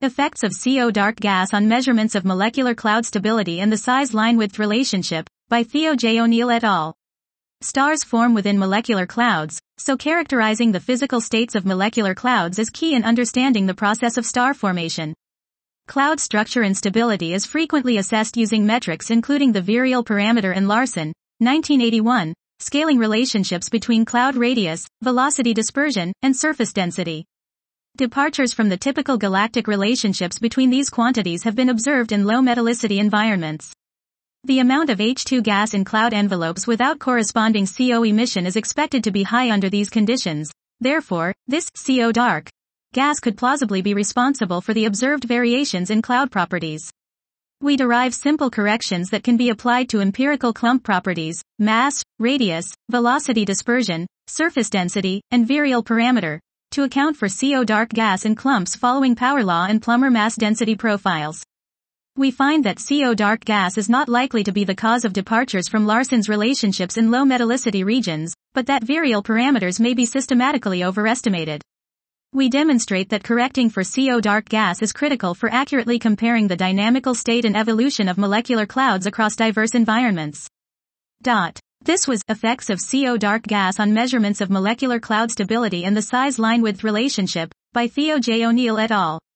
Effects of CO dark gas on measurements of molecular cloud stability and the size-line-width relationship, by Theo J. O'Neill et al. Stars form within molecular clouds, so characterizing the physical states of molecular clouds is key in understanding the process of star formation. Cloud structure and stability is frequently assessed using metrics including the virial parameter and Larson, 1981, scaling relationships between cloud radius, velocity dispersion, and surface density. Departures from the typical galactic relationships between these quantities have been observed in low metallicity environments. The amount of H2 gas in cloud envelopes without corresponding CO emission is expected to be high under these conditions. Therefore, this CO dark gas could plausibly be responsible for the observed variations in cloud properties. We derive simple corrections that can be applied to empirical clump properties, mass, radius, velocity dispersion, surface density, and virial parameter, to account for CO dark gas in clumps following Power law and Plummer mass density profiles. We find that CO dark gas is not likely to be the cause of departures from Larson's relationships in low metallicity regions, but that virial parameters may be systematically overestimated. We demonstrate that correcting for CO dark gas is critical for accurately comparing the dynamical state and evolution of molecular clouds across diverse environments. This was Effects of CO dark gas on Measurements of Molecular Cloud Stability and the Size-Line-Width Relationship, by Theo J. O'Neill et al.